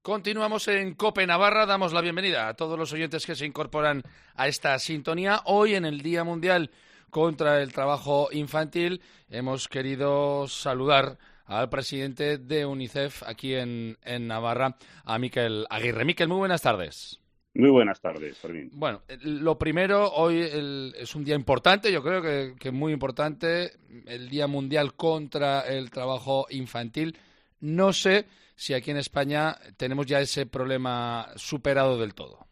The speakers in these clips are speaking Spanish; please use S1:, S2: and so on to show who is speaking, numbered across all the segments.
S1: Continuamos en COPE Navarra, damos la bienvenida a todos los oyentes que se incorporan a esta sintonía. Hoy, en el Día Mundial contra el Trabajo Infantil, hemos querido saludar al presidente de UNICEF aquí en Navarra, a Mikel Aguirre. Mikel, muy buenas tardes.
S2: Muy buenas tardes, Fermín.
S1: Bueno, lo primero, hoy es un día importante, yo creo que muy importante, el Día Mundial contra el Trabajo Infantil. No sé si aquí en España tenemos ya ese problema superado del todo.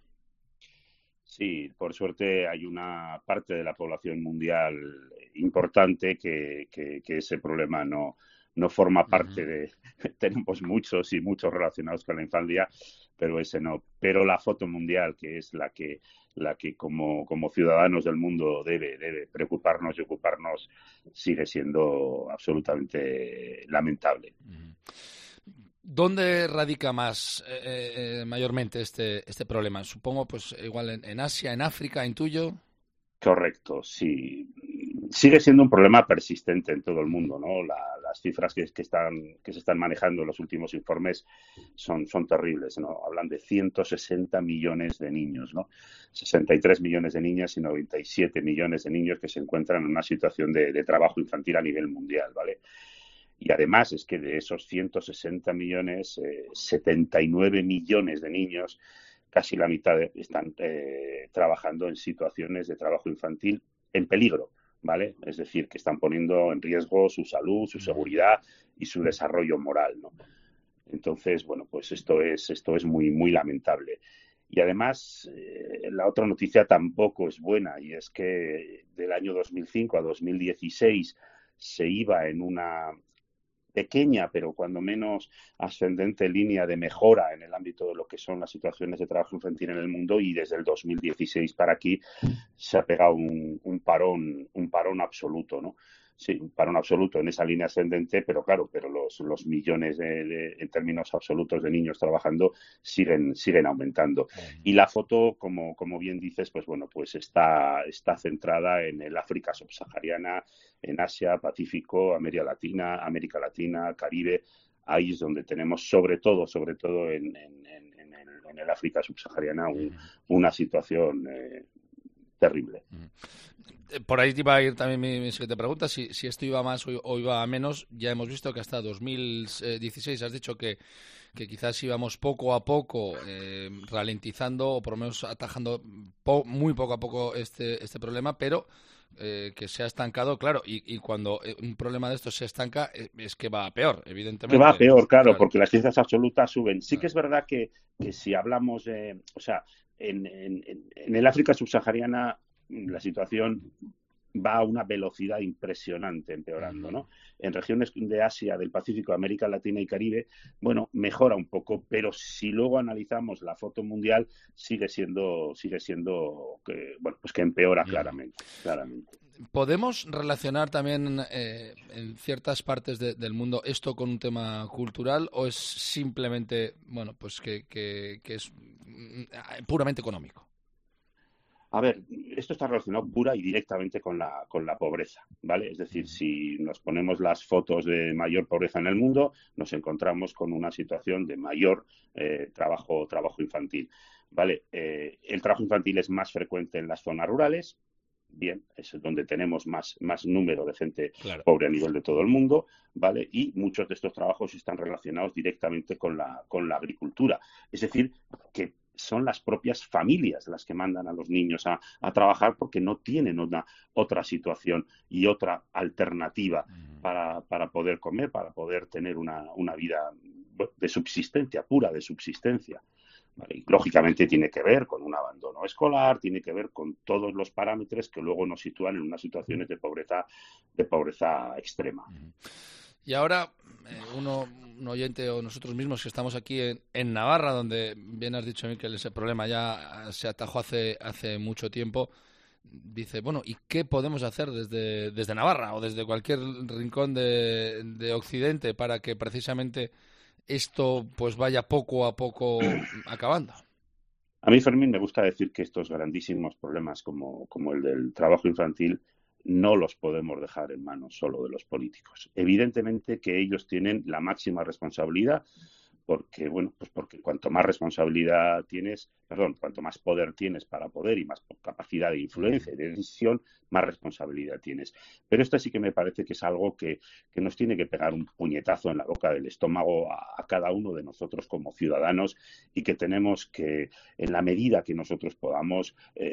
S2: Sí, por suerte hay una parte de la población mundial importante que ese problema no forma parte de... Tenemos muchos y muchos relacionados con la infancia, pero ese no. Pero la foto mundial, que es la que como ciudadanos del mundo debe preocuparnos y ocuparnos, sigue siendo absolutamente lamentable.
S1: ¿Dónde radica mayormente este problema? Supongo, pues igual en Asia, en África, intuyo.
S2: Correcto, sí. Sigue siendo un problema persistente en todo el mundo, ¿no? Las cifras que se están manejando en los últimos informes son terribles, ¿no? Hablan de 160 millones de niños, ¿no? 63 millones de niñas y 97 millones de niños que se encuentran en una situación de trabajo infantil a nivel mundial, ¿vale? Y además es que de esos 160 millones, 79 millones de niños, casi la mitad están trabajando en situaciones de trabajo infantil en peligro, ¿vale? Es decir, que están poniendo en riesgo su salud, su seguridad y su desarrollo moral, ¿no? Entonces, bueno, pues esto es muy, muy lamentable. Y además, la otra noticia tampoco es buena, y es que del año 2005 a 2016 se iba en una pequeña, pero cuando menos ascendente línea de mejora en el ámbito de lo que son las situaciones de trabajo infantil en el mundo, y desde el 2016 para aquí se ha pegado un parón absoluto, ¿no? Sí, un parón absoluto en esa línea ascendente, pero claro, los millones en términos absolutos de niños trabajando siguen aumentando. Y la foto, como bien dices, pues bueno, pues está centrada en el África subsahariana, en Asia, Pacífico, América Latina, Caribe. Ahí es donde tenemos, sobre todo en el África subsahariana, una situación terrible.
S1: Por ahí te iba a ir también mi siguiente pregunta, si esto iba a más o iba a menos. Ya hemos visto que hasta 2016 has dicho que quizás íbamos poco a poco ralentizando o por lo menos atajando muy poco a poco este problema, pero que se ha estancado, claro, y cuando un problema de estos se estanca es que va a peor,
S2: Que va a
S1: evidentemente.
S2: peor, claro,
S1: Claro.
S2: porque las cifras absolutas suben. Sí que
S1: Claro.
S2: es verdad que si hablamos de, o sea, en el África subsahariana la situación va a una velocidad impresionante empeorando, ¿no? En regiones de Asia, del Pacífico, América Latina y Caribe, bueno, mejora un poco, pero si luego analizamos la foto mundial, sigue siendo que, bueno, pues que empeora claramente.
S1: ¿Podemos relacionar también en ciertas partes del mundo esto con un tema cultural o es simplemente, bueno, pues que es puramente económico?
S2: A ver, esto está relacionado pura y directamente con la pobreza, ¿vale? Es decir, si nos ponemos las fotos de mayor pobreza en el mundo, nos encontramos con una situación de mayor trabajo infantil, ¿vale? El trabajo infantil es más frecuente en las zonas rurales. Bien, es donde tenemos más número de gente
S1: Claro.
S2: pobre a nivel de todo el mundo, ¿vale? Y muchos de estos trabajos están relacionados directamente con la agricultura. Es decir, que son las propias familias las que mandan a los niños a trabajar porque no tienen otra situación y otra alternativa para poder comer, para poder tener una vida de subsistencia, pura de subsistencia. ¿Vale? Y lógicamente tiene que ver con un abandono escolar, tiene que ver con todos los parámetros que luego nos sitúan en unas situaciones de pobreza extrema.
S1: Y ahora, un oyente o nosotros mismos que estamos aquí en Navarra, donde bien has dicho, Miquel, ese problema ya se atajó hace mucho tiempo, dice, bueno, ¿y qué podemos hacer desde Navarra o desde cualquier rincón de Occidente para que precisamente esto pues vaya poco a poco acabando?
S2: A mí, Fermín, me gusta decir que estos grandísimos problemas como el del trabajo infantil no los podemos dejar en manos solo de los políticos. Evidentemente que ellos tienen la máxima responsabilidad porque, bueno, pues porque cuanto más responsabilidad tienes, perdón, cuanto más poder tienes para poder y más capacidad de influencia y de decisión, más responsabilidad tienes. Pero esto sí que me parece que es algo que nos tiene que pegar un puñetazo en la boca del estómago a cada uno de nosotros como ciudadanos, y que tenemos que, en la medida que nosotros podamos,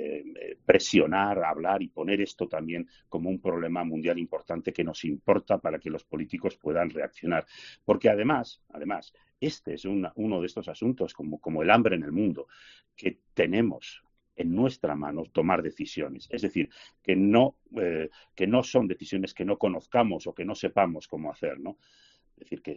S2: presionar, hablar y poner esto también como un problema mundial importante que nos importa, para que los políticos puedan reaccionar. Porque además, este es uno de estos asuntos, como el hambre en el mundo, que tenemos en nuestra mano tomar decisiones. Es decir, que no son decisiones que no conozcamos o que no sepamos cómo hacer, ¿no? Es decir,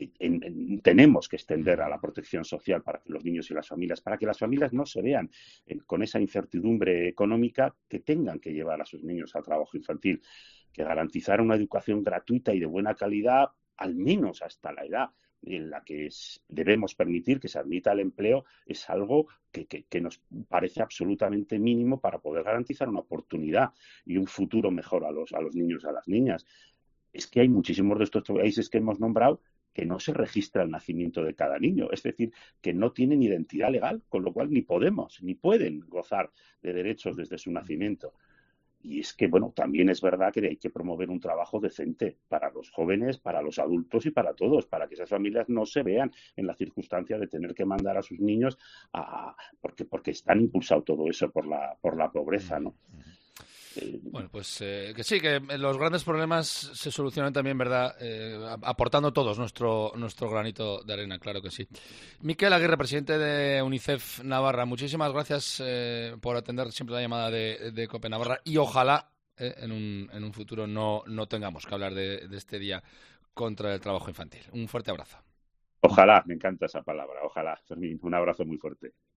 S2: tenemos que extender a la protección social para que los niños y las familias, para que las familias no se vean con esa incertidumbre económica, que tengan que llevar a sus niños al trabajo infantil, que garantizar una educación gratuita y de buena calidad, al menos hasta la edad en la que debemos permitir que se admita el empleo, es algo que nos parece absolutamente mínimo para poder garantizar una oportunidad y un futuro mejor a los niños y a las niñas. Es que hay muchísimos de estos países que hemos nombrado que no se registra el nacimiento de cada niño, es decir, que no tienen identidad legal, con lo cual ni podemos ni pueden gozar de derechos desde su nacimiento. Y es que, bueno, también es verdad que hay que promover un trabajo decente para los jóvenes, para los adultos y para todos, para que esas familias no se vean en la circunstancia de tener que mandar a sus niños porque están impulsado todo eso por la pobreza, ¿no?
S1: Bueno, pues que sí, que los grandes problemas se solucionan también, ¿verdad? Aportando todos nuestro granito de arena, claro que sí. Miquel Aguirre, presidente de UNICEF Navarra, muchísimas gracias por atender siempre la llamada de COPE Navarra, y ojalá en un futuro no tengamos que hablar de este día contra el trabajo infantil. Un fuerte abrazo.
S2: Ojalá, me encanta esa palabra, ojalá. Fermín, un abrazo muy fuerte.